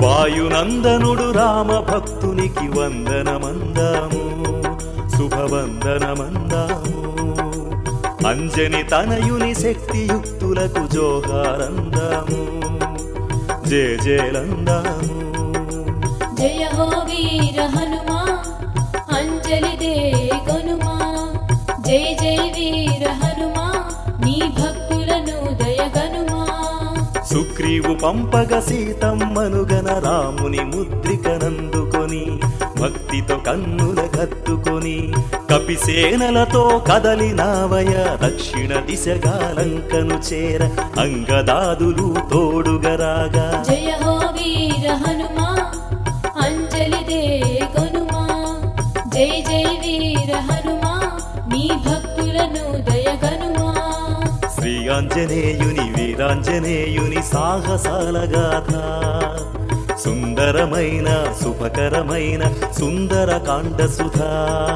వాయునందనుడు రామ భక్తునికి వందనమందాము, శుభవందనమందాము. అంజని తనయుని శక్తియుక్తులకు జోహారందాము, జయ జయలందాము. జయ హో వీర హనుమా అంజలి దే గనుమా, జయ జయ వీర హనుమా నీ భక్తులను దయగనుమా. సుగ్రీవు పంపగ సీతమ్మనుగన రాముని ముద్రికనందుకొని భక్తితో కన్నుల కత్తుకొని కపిసేనలతో కదలినావయ దక్షిణ దిశగా లంకను చేర అంగదాదులు తోడుగరాగా. జయ హో వీర హనుమా అంజలి దే గనుమా, జయ జయ వీర హనుమా నీ భక్తులను దయగనుమా. శ్రీ ఆంజనేయుని వీరాంజనేయుని సాహసాల గాథ, సుందరమైన శుభకరమైన సుందరకాండ సుధా.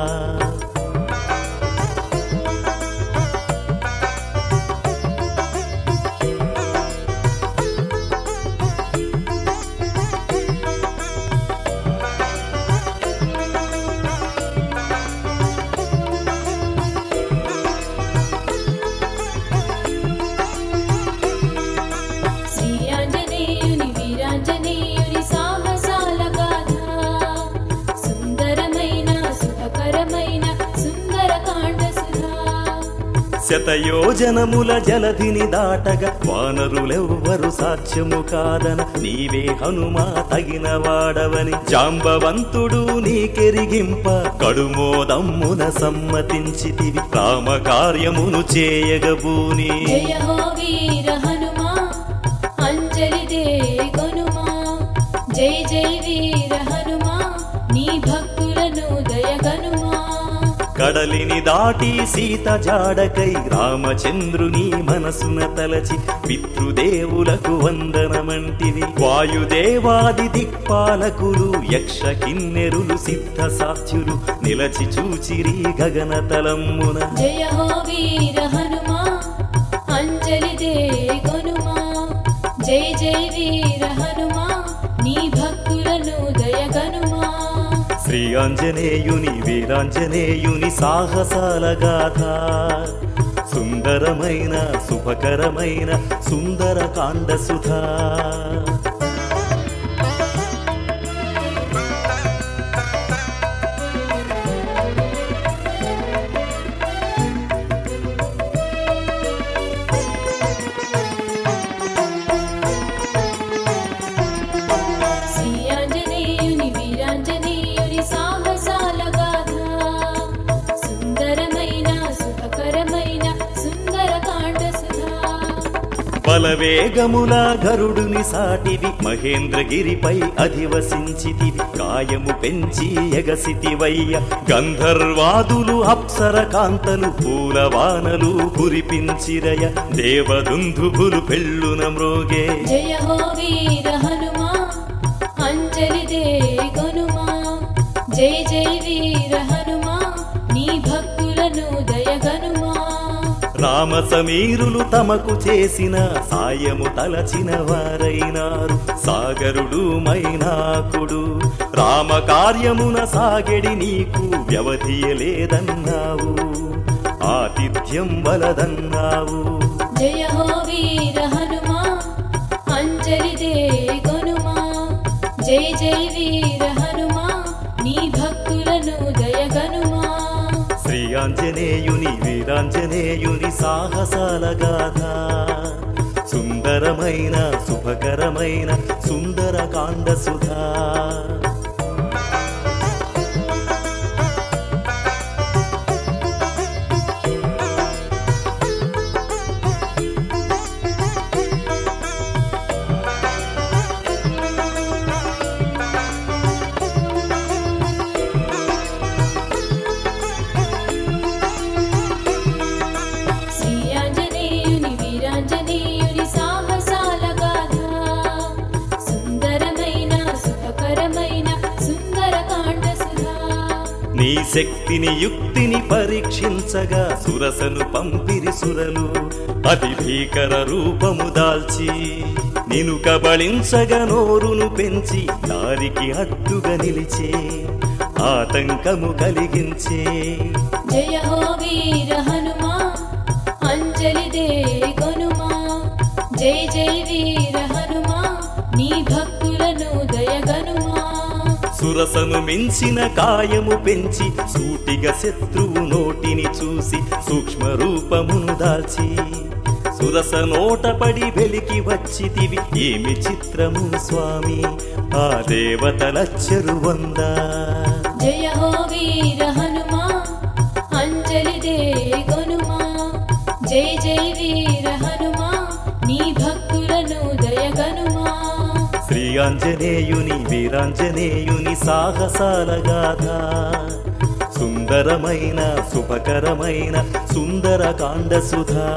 శ్రీ ఆంజనేయుని వీరాంజనేయుని సాహసాల గాథ, సుందరమైన శుభకరమైన సుందరకాండ సుధా. శతయోజనముల జలధిని దాటగా వానరులెవ్వరు సాధ్యము కాదన నీవే హనుమా తగిన వాడవని జాంబవంతుడు నీకెరిగింప కడుమోదమ్మున సమ్మతించితివి రామ కార్యమును చేయగబూని. జయ హో వీర హనుమా అంజలి దే గనుమా, జయ జయ వీర హనుమా నీ భక్తులను దయగనుమా. కడలిని దాటి సీత జాడకై రామచంద్రుని మనసున తలచి పితృదేవులకు వందనమంటివి. వాయుదేవాది దిక్పాలకులు యక్ష కిన్నెరులు సిద్ధ సాధ్యులు నిలచి చూచిరి గగనతలమ్మున. జయ హో వీర హనుమా అంజలి దే గనుమా, జయ జయ వీర హనుమా నీ భక్తులను దయగనుమా. శ్రీ ఆంజనేయుని వీరాంజనేయుని సాహసాల గాథ, సుందరమైన శుభకరమైన సుందరకాండ సుధా. శ్రీ ఆంజనేయుని వీరాంజనేయుని సాహసాల గాథ, సుందరమైన శుభకరమైన సుందరకాండ సుధా. బలవేగముల గరుడుని సాటివి మహేంద్రగిరిపై అధివసించితివి కాయము పెంచి ఎగసితివయ్య గంధర్వాదులు అప్సర కాంతలు పూలవానలు కురిపించిరయ దేవదుందుభులు పెళ్ళున మ్రోగే. జయ హో వీర హనుమా అంజలి దే గనుమా, జయ జయ వీర హనుమా నీ భక్తులను దయగనుమా. రామ సమీరులు తమకు చేసిన సాయము తలచిన వారైనారు సాగరుడు మైనాకుడు రామ కార్యమున సాగెడి నీకు వ్యవధియలేదన్నావు ఆతిథ్యం వలదన్నావు. జయ హో వీర హనుమా అంజలి దే గనుమా, జయ జయ వీర హనుమా నీ భక్తులను దయగనుమా. శ్రీ ఆంజనేయుని వీరాంజనేయుని సాహసాల గాథ, సుందరమైన శుభకరమైన సుందరకాండ సుధా. శ్రీ ఆంజనేయుని వీరాంజనేయుని సాహసాల గాథ, సుందరమైన శుభకరమైన సుందరకాండ సుధా. నీ శక్తిని యుక్తిని పరీక్షించగా సురసను పంపిరి సురలు అతి భీకర రూపము దాల్చి నిను కబళించగా నోరును పెంచి దారికి అడ్డుగా నిలిచే ఆటంకము కలిగించే జయ హో వీర హనుమా అంజలి దే కొనుమా జై జై వీర హనుమా నీ భక్తులను దయగనుమా సురసను మించిన కాయము పెంచి సూటిగా శత్రువు నోటిని చూసి సూక్ష్మ రూపమును దాల్చి సురస నోటపడి వెలికి వచ్చితివి ఏమి చిత్రము స్వామి ఆ దేవతలచ్చరు వందా జయ హో వీర హనుమా అంజలి దే కొనుమా జై జై వీర హనుమా నీ భక్తులను దయగనుమా శ్రీ ఆంజనేయుని వీరాంజనేయుని సాహసాల గాథ సుందరమైన శుభకరమైన సుందరకాండ సుధా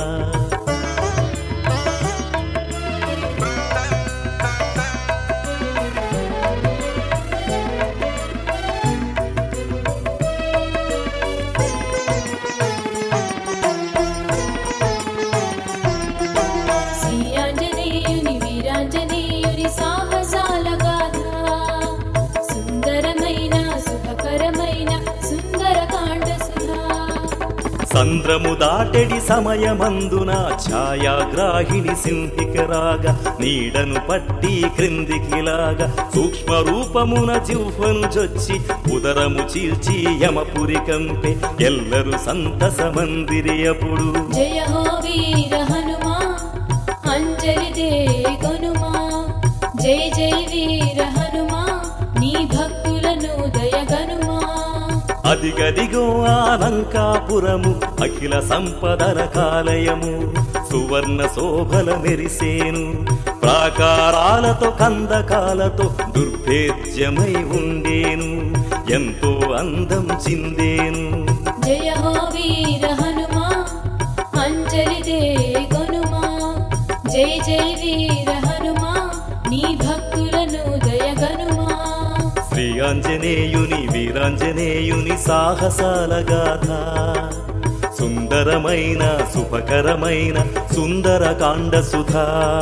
శ్రీ ఆంజనేయుని వీరాంజనేయుని సాహసాల గాథ సుందరమైన శుభకరమైన సుందరకాండ సుధా సంద్రము దాటెడి సమయమందున ఛాయాగ్రాహిణి సింహికరాగా నీడను పట్టి క్రిందికిలాగా సూక్ష్మ రూపమున జిహ్వను జొచ్చి ఉదరము చీల్చి యమపురి కంపే ఎల్లరు సంతసమందిరి అప్పుడు జయ హో వీర హనుమా అంజలి దే కొనుమా జై జై వీర హనుమా నీ భక్తులను దయగనుమా అదిగదిగో ఆలంకాపురము అఖిల సంపదల కాలయము సువర్ణ శోభల మెరిసేను ప్రాకారాలతో కందకాలతో దుర్భేద్యమై ఉండేను ఎంతో అందం చిందేను జయ హో వీర హనుమా అంజలి దే కొనుమా జై జై వీర హనుమా నీ భక్తులను దయగనుమా శ్రీ ఆంజనేయుని వీరాంజనేయుని సాహసాల గాథ సుందరమైన శుభకరమైన సుందరకాండ సుధా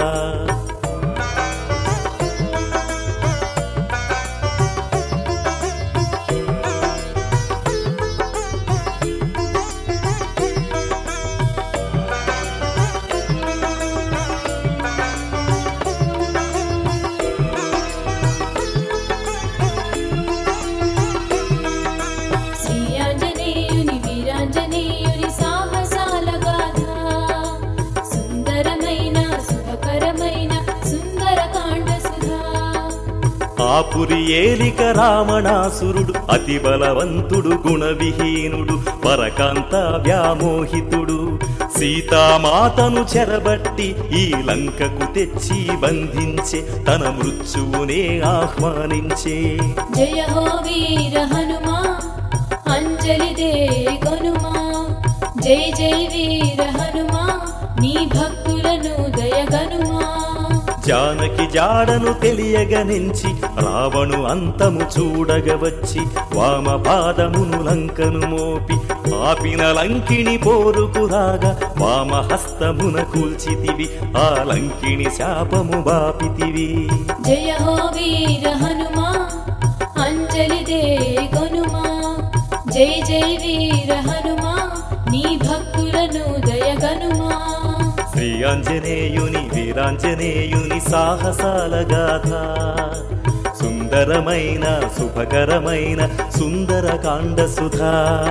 శ్రీ ఆంజనేయుని వీరాంజనేయుని సాహసాల గాథ సుందరమైన శుభకరమైన సుందరకాండ సుధా ఆపురి ఏలిక రావణాసురుడు అతి బలవంతుడు గుణవిహీనుడు పరకాంత వ్యామోహితుడు సీతామాతను చెరబట్టి ఈ లంకకు తెచ్చి బంధించే తన మృత్యువునే ఆహ్వానించే జయ హో వీర హనుమా అంజలి దే కొనుమా జై జై వీర హనుమా నీ భక్తులను దయగనుమా జానకి జాడను తెలియగనించి రావణు అంతము చూడగవచ్చి వామ పాదమును లంకను మోపి ఆపిన లంకిని పోరుకురాగా వామ హస్తమున కూల్చితివి ఆ లంకిని శాపము బాపితివి జయ హో వీర హనుమా అంజలి దే కొనుమా జై జై వీర హనుమా నీ భక్తులను దయగనుమా శ్రీ ఆంజనేయుని వీరాంజనేయుని సాహసాల గాథ సుందరమైన శుభకరమైన సుందరకాండ సుధా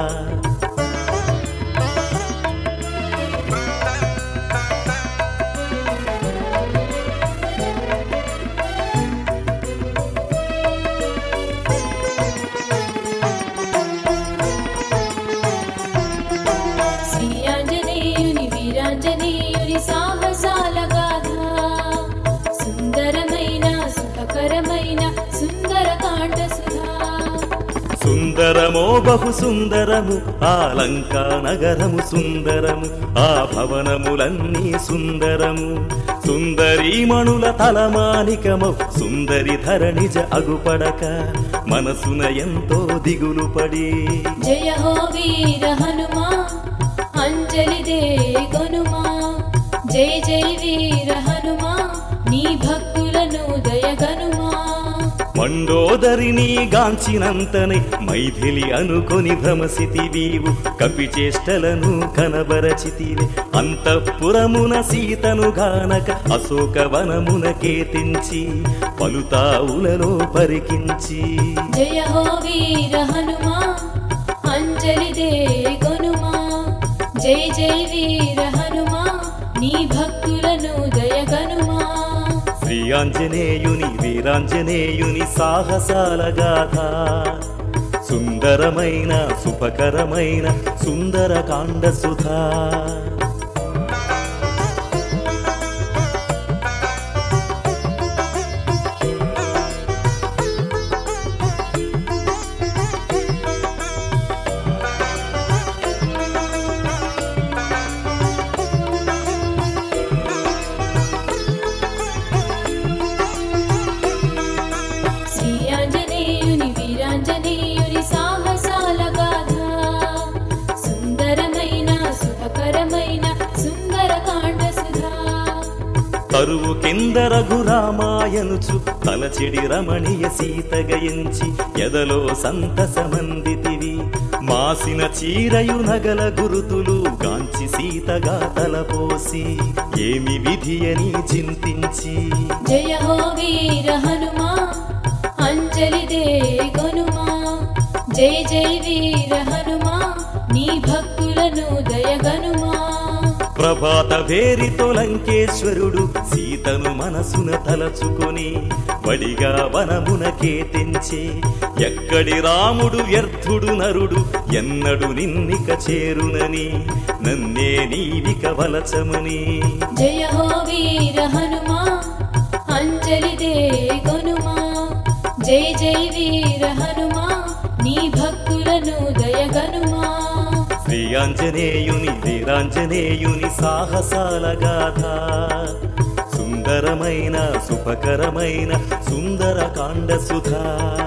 శ్రీ ఆంజనేయుని వీరాంజనేయుని సాహసాల గాథ సుందరమైన శుభకరమైన సుందరకాండ సుధా సుందరమో బహు సుందరము ఆ లంకా నగరము సుందరము ఆ భవనములన్నీ సుందరము సుందరీమణుల తలమానికము సుందరి ధరణిజ అగుపడక మనసున ఎంతో దిగులు పడి జయ హో వీర హనుమా అంజలి దే కొనుమా జై జై వీర హనుమా మండోదరిని గాంచినంతనే మైథిలి అనుకొని భ్రమసితివీవు కపిచేష్టలను కనబరచితివే అంతఃపురమున సీతను గానక అశోకవనమునకే తెంచి పలుతావులలో పరికించి జయ హో వీర హనుమా అంజలి దే గొనుమా జై జై వీర హనుమా నీ భక్తులను దయగనుమా శ్రీ ఆంజనేయుని వీరాంజనేయుని సాహసాల గాథ సుందరమైన సుఖకరమైన సుందరకాండ సుధా శ్రీ ఆంజనేయుని వీరాంజనేయుని సాహసాల గాథ సుందరమైన సుఖకరమైన సుందరకాండ సుధా తరువు కింద రఘురామాయనుచు తలచెడి రమణీయ సీతగయించి ఎదలో సంతసమందితివి మాసిన చీరయు నగల గురుతులు గాంచి సీతగా తలపోసి ఏమి విధి అని చింతించి జయ హో వీర హనుమా అంజలి దే గొనుమా జై జై వీర హనుమా నీ భక్తులను దయగనుమా ప్రభాత భేరితో లంకేశ్వరుడు సీతను మనసున తలచుకొని వడిగా వనమునకే తెంచే ఎక్కడి రాముడు వ్యర్థుడు నరుడు ఎన్నడు నిన్నిక చేరునని నన్నే నీవిక వలచమని జయ హో వీర హనుమా అంజలి దే గొనుమా జై జై వీర హనుమా నీ భక్తులను దయగనుమా శ్రీ ఆంజనేయుని వీరాంజనేయుని సాహసాల గాథ సుందరమైన సుఖకరమైన సుందరకాండ సుధా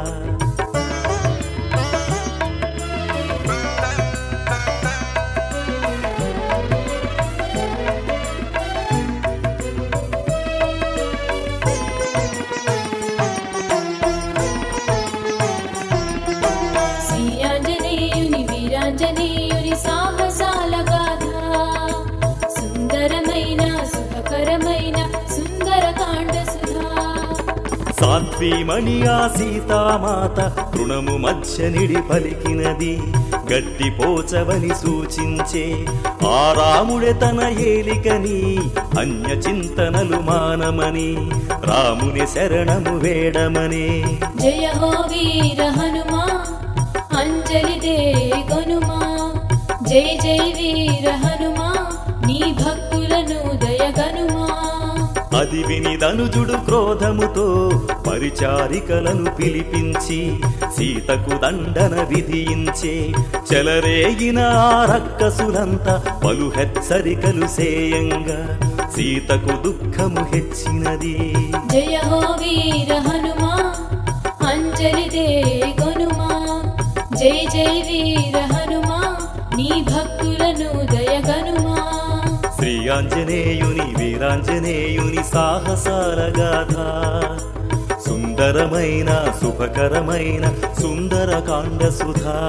శ్రీ ఆంజనేయుని వీరాంజనేయుని సాహసాల గాథ సుందరమైన సుఖకరమైన సుందరకాండ సుధా సాధ్వీమణి ఆ సీతామాత తృణము మధ్య నిడి పలికినది గట్టి పోచవని సూచించే ఆ రాముడే తన ఏలికని అన్య చింతనలు మానమని రాముని శరణము వేడమని జయ హో వీర హనుమా అంజలి దే గొనుమా జై జై వీర హనుమా నీ భక్తులను దయగనుమా అది విని ధనుజుడు క్రోధముతో పరిచారికలను పిలిపించి సీతకు దండన విధించే చెలరేగిన ఆ రక్కసులంతా పలు హెచ్చరికలు సేయంగా సీతకు దుఃఖము హెచ్చినది జయ హో వీర హనుమా అంజలి దే గొనుమా జై జై వీర హనుమా నీ భక్తులను దయగనుమా శ్రీ ఆంజనేయుని వీరాంజనేయుని సాహసాల గాథ సుందరమైన సుఖకరమైన సుందరకాండ సుధా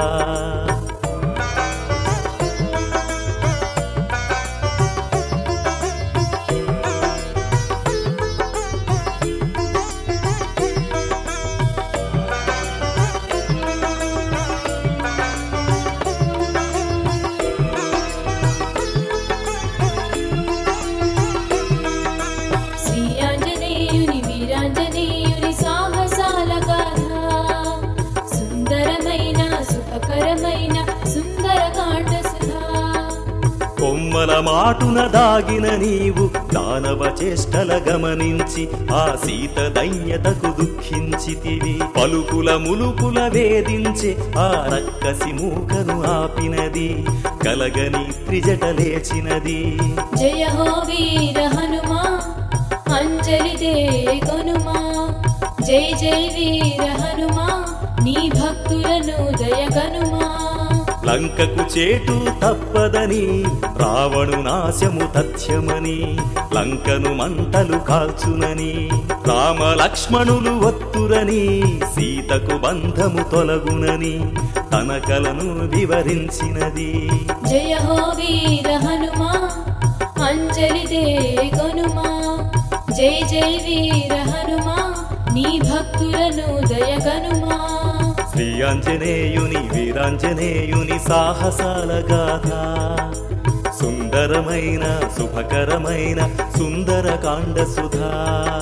శ్రీ ఆంజనేయుని వీరాంజనేయుని సాహసాల గాథ సుందరమైన సుఖకరమైన సుందరకాండ సుధా కొమ్మల మాటున దాగిన నీవు దానవ చేష్టల గమనించి ఆ సీత దైన్యతకు దుఃఖించితివి పలుకుల ములుకుల వేధించే ఆ రక్కసి మూకను ఆపినది కలగని త్రిజట లేచినది జయ హో వీర హనుమా అంజలి దే గొనుమా జై జై వీర హనుమా నీ భక్తులను దయగనుమా లంకకు చేటు తప్పదని రావణు నాశము తథ్యమని లంకను మంటలు కాల్చునని రామ లక్ష్మణులు వత్తురని సీతకు బంధము తొలగునని తన కలను వివరించినది. జయ హో వీర హనుమా అంజలి దే కొనుమా జై జై వీర హనుమా నీ భక్తులను దయగనుమా. శ్రీ ఆంజనేయుని వీరాంజనేయుని సాహసాల గాథ సుందరమైన శుభకరమైన సుందరకాండ సుధా.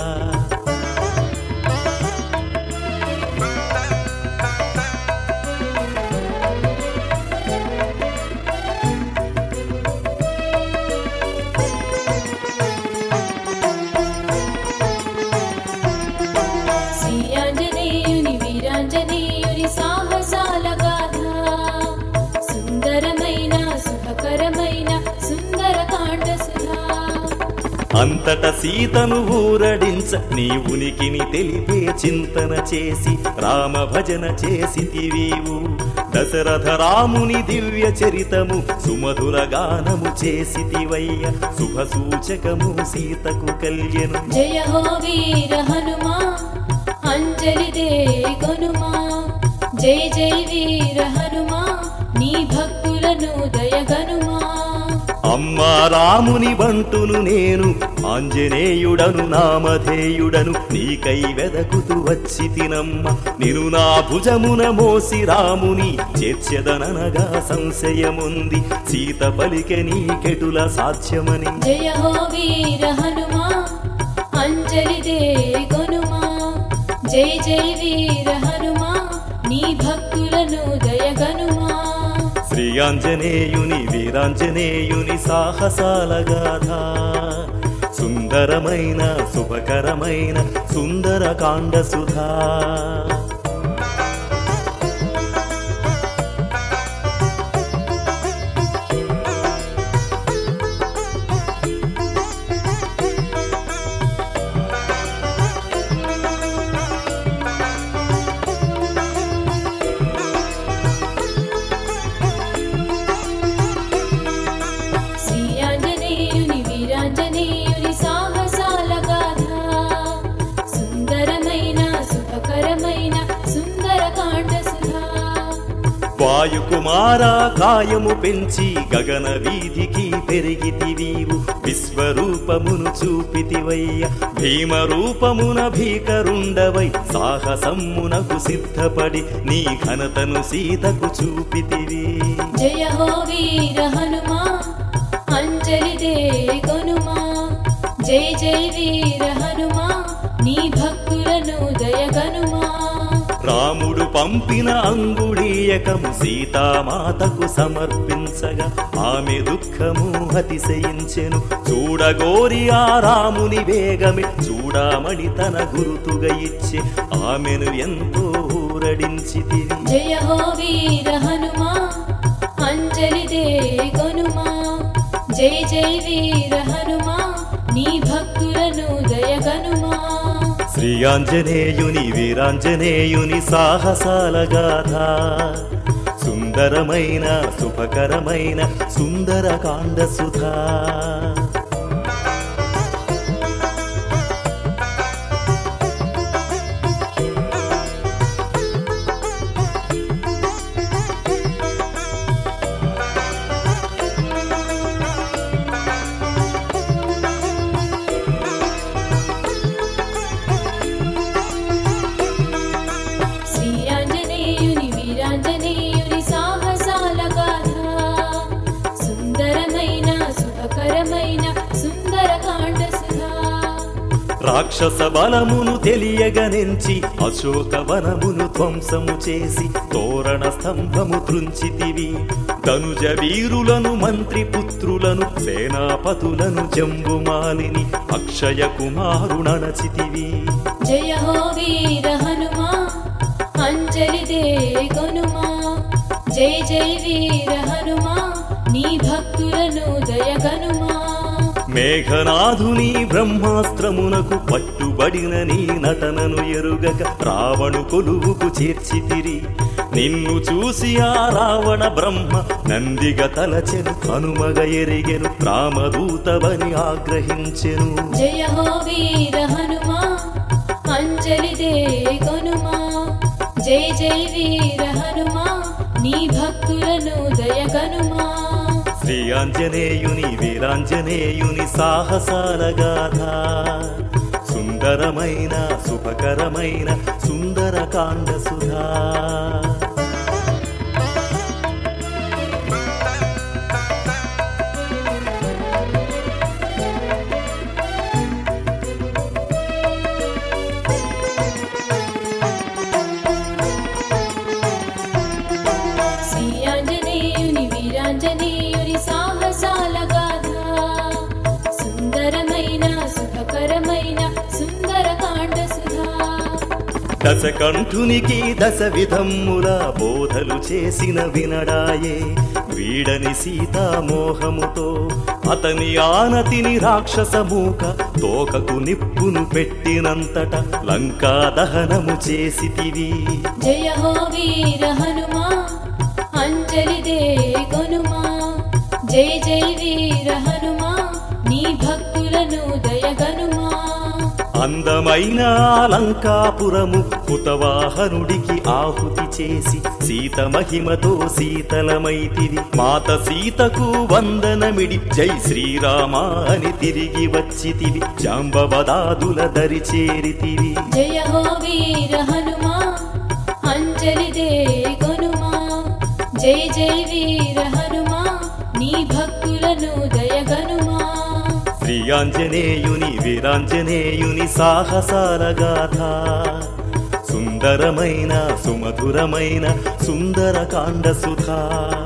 సాహసాల గాథ సుందరమైన శుభకరమైన సుందరకాండ సుధా. అంతట సీతను ఊరడించ నీ ఉనికిని తెలిపే చింతన చేసి రామ భజన చేసితివీవు. దశరథ రాముని దివ్య చరితము సుమధుర గానము చేసితివయ్య శుభ సూచకము సీతకు కల్యెను. జయ హో వీర హనుమా అంజలి దే కొనుమా జై జై వీర హనుమా నీ భక్తులను దయగనుమా. అమ్మా రాముని బంటును నేను ఆంజనేయుడను నామధేయుడను నీకై వెదకుతూ వచ్చి తినమ్మ. నిను నా భుజమున మోసి రాముని చేర్చెదననగా సంశయముంది సీత పలికె నీకెటుల సాధ్యమని. జయ హో వీర హనుమా అంజలి దే కొనుమా జై జై వీర హనుమా నీ భక్తులను దయగనుమా. శ్రీ ఆంజనేయుని వీరాంజనేయుని సాహసాల గాథ సుందరమైన శుభకరమైన సుందరకాండ సుధా. వీరాంజనేయుని సాహసాల గాథ సుందరమైన శుభకరమైన సుందరకాండ సుధా. వాయుకుమార కాయము పెంచి గగన వీధికి పెరిగితివీవు విశ్వరూపమును చూపితివయ్య భీమరూపమున భీకరుండవై సాహసమ్మునకు సిద్ధపడి నీ ఘనతను సీతకు చూపితివి. జయ హో వీర హనుమా అంజలి దే కొనుమా జై జై వీర హనుమా నీ భక్తులను దయగనుమా. రాముడు పంపిన అంగుళీయకము సీతామాతకు సమర్పించగా ఆమె దుఃఖము అతిశయించెను. చూడగోరి ఆ రాముని వేగమే చూడామణి తన గురుతుగా ఇచ్చే ఆమెను ఎంతో ఊరడించితివి. జయ హో వీర హనుమా అంజలి దే కొనుమా జై జై వీర హనుమా నీ భక్తులను దయగనుమా. శ్రీ ఆంజనేయుని వీరాంజనేయుని సాహసాల గాథ సుందరమైన శుభకరమైన సుందరకాండ సుధా. వీరాంజనేయుని సాహసాల గాథ సుందరమైన శుభకరమైన సుందరకాండ సుధా. రాక్షస బలమును తెలియగనెంచి అశోకవనమును ధ్వంసము చేసి తోరణ స్తంభము త్రుంచితివి. ధనుజ వీరులను మంత్రి పుత్రులను సేనాపతులను జంబుమాలిని అక్షయ కుమారునచితివి. జయ హో వీర హనుమా అంజలి దే కొనుమా జై జై వీర హనుమా నీ భక్తులను దయగనుమా. మేఘనాథుని బ్రహ్మాస్త్రమునకు పట్టుబడిన నీ నటనను ఎరుగక రావణు కొలువుకు చేర్చితిరి. నిన్ను చూసి ఆ రావణ బ్రహ్మ నందిగా తలచెను హనుమగ ఎరిగెను రామదూతవని ఆగ్రహించెను. జయ హో వీర హనుమా అంజలి దే కొనుమా జై జై వీర హనుమా నీ భక్తులను దయగనుమా. శ్రీ ఆంజనేయుని వీరాంజనేయుని సాహసాల గాథ సుందరమైన శుభకరమైన సుందరకాండ సుధా. శ్రీ ఆంజనేయుని వీరాంజనేయుని సాహసాల గాథ సుందరమైన శుభకరమైన సుందరకాండ సుధా. దశకంఠునికి దశ విధమ్ముల బోధలు చేసిన వినడాయే వీడని సీతామోహముతో అతని ఆనతిని రాక్షస మూక తోకకు నిప్పును పెట్టినంతట లంకా దహనము చేసితివి. జయ హో వీర హనుమా అంజలి దే కొనుమా జై జై వీర హనుమా నీ భక్తులను దయగనుమా. అందమైన లంకాపురము హుతవాహనుడికి ఆహుతి చేసి సీత మహిమతో శీతలమైతివి. మాత సీతకు వందనమిడి జై శ్రీరామ అని తిరిగి వచ్చితివి జాంబవదాదుల దరి చేరితివి. జయ హో వీర హనుమా అంజలి దే కొనుమా జై జై వీర హనుమా నీ భక్తులను దయగనుమా. శ్రీ ఆంజనేయుని వీరాంజనేయుని సాహసాల గాథ సుందరమైన సుమధురమైన సుందరకాండ సుధా.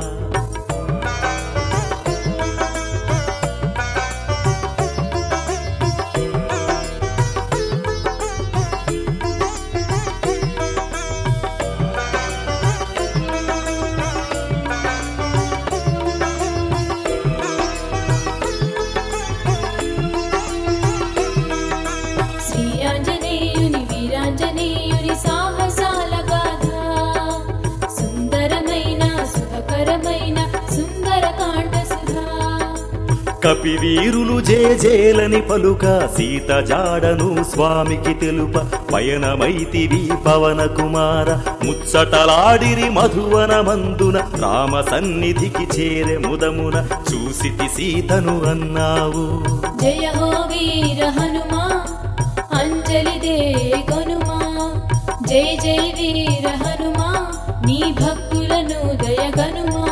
శ్రీ ఆంజనేయుని వీరాంజనేయుని సాహసాల గాథ సుందరమైన శుభకరమైన సుందరకాండ సుధా. కపివీరులు జేజేలని పలుక సీత జాడను స్వామికి తెలుప పయనమైతివి పవన కుమార ముచ్చటలాడిరి మధువన మందున రామ సన్నిధికి చేరె ముదమున చూసితి సీతను అన్నావు. జయ హో వీర హనుమా అంజలి దే కొనుమా జై జై వీర హనుమా నీ భక్తులను దయగనుమా.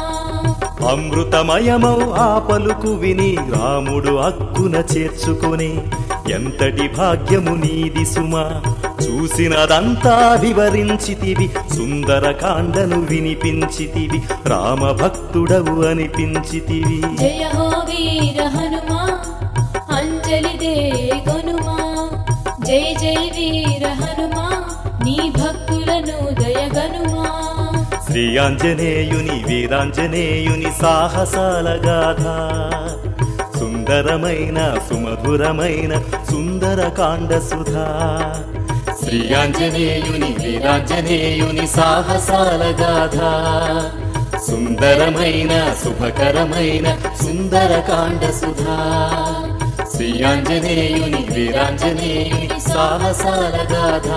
అమృతమయమౌ ఆ పలుకు విని రాముడు అక్కున చేర్చుకొని ఎంతటి భాగ్యము నీది సుమా చూసినదంతా వివరించితివి సుందరకాండను వినిపించితివి రామ భక్తుడవు అనిపించితివి. జయ హో వీర హనుమా అంజలి దే కొనుమా జై జై వీర హనుమా నీ భక్తులను దయగనుమా. శ్రీ ఆంజనేయుని వీరాంజనేయుని సాహసాల గాథ సుందరమైన సుమధురమైన సుందరకాండ సుధా. శ్రీ ఆంజనేయుని వీరాంజనేయుని సాహసాల గాథ సుందరమైన శుభకరమైన సుందరకాండ సుధా. శ్రీ ఆంజనేయుని వీరాంజనేయుని సాహసాల గాథ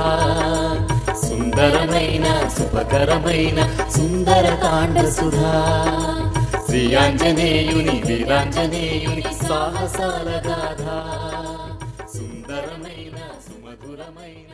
సుందరమైన శుభకరమైన సుందరకాండ సుధా. శ్రీ ఆంజనేయుని వీరాంజనేయుని సాహసాల గాథ సుందరమైన సుమధురమైన